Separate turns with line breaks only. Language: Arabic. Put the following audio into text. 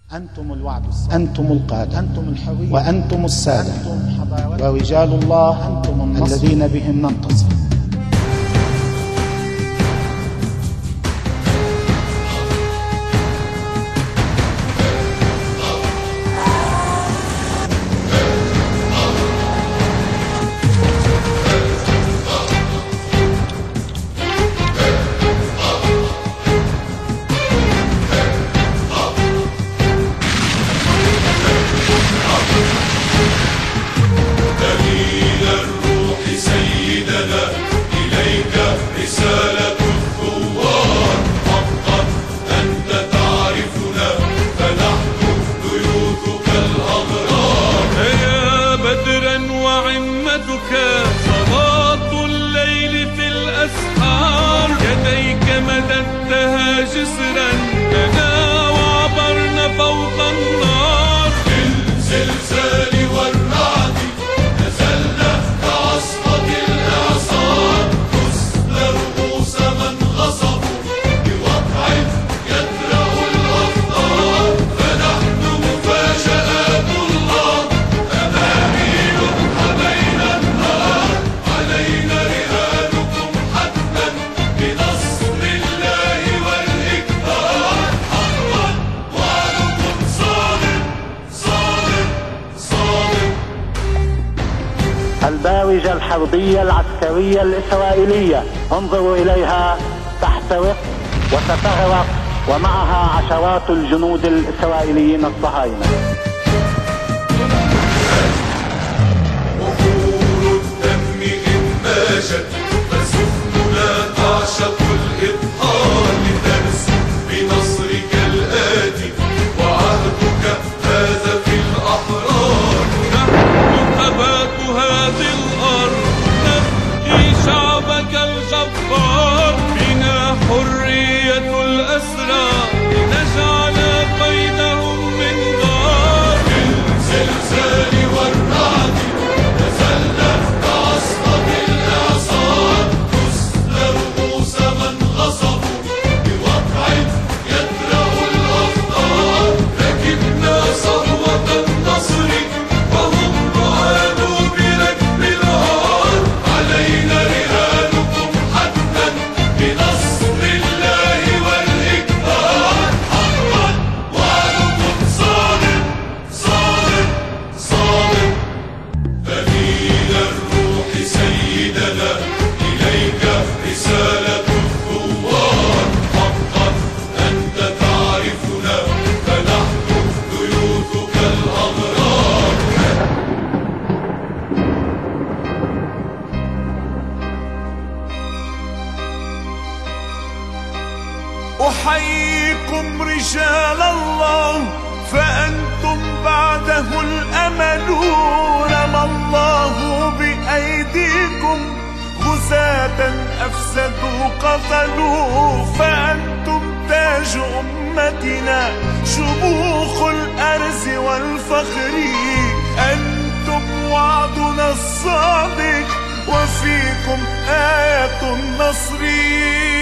أنتم الوعد الصادق، أنتم القادة، أنتم الحرية، وأنتم السادة، أنتم ورجال الله، أنتم النصر الذين بهم ننتصر.
صلاة الليل في الأسحار، يديك مددتها جسرا لنا وعبرنا فوق النار.
بالزلزال والرعد نزلنا كعصفة الإعصار، حسن رؤوس من غصبوا بوقع يدرأ الأخطار، فنحن مفاجآت الله أبابيل حبينا النار، علينا رهانكم حتما بنصر الله والإكرام. حقا وعدكم صادق صادق صادق.
الباوجة الحربية العسكرية الإسرائيلية انظروا إليها تحترق وستغرق ومعها عشرات الجنود الإسرائيليين الصهاينة.
وفور الدم إن ماجت فسفننا تعشق الإبحار، لترسم بنصرك الآتي وعهدك هذا في الأحرار.
نحن ثبات هذه الأرض، نبكي شعبك الجبار، بنا حرية الأسرى لنجعل قيدهم من غار.
بالزلزال والرعد نزلنا كعصفة الإعصار، حسن رؤوس من غصبوا بوقع يدرأ الأخطار، ركبنا صهوة النصر وهم رعاد بركب العار، علينا رهانكم حتما بنصر الله والإكرام. حقا وعدكم صادق صادق صادق. دليل الروح سيدنا إليك رسالة الثوار، حقا أنت تعرفنا فنحن ضيوفك الأغرار.
أحييكم رجال الله فأنتم بعده الأمل، رمى الله بأيديكم غزاة أفسدوا قتلوا، فأنتم تاج أمتنا شموخ الأرز والفخر، أنتم وعدنا الصادق وفيكم آية النصر.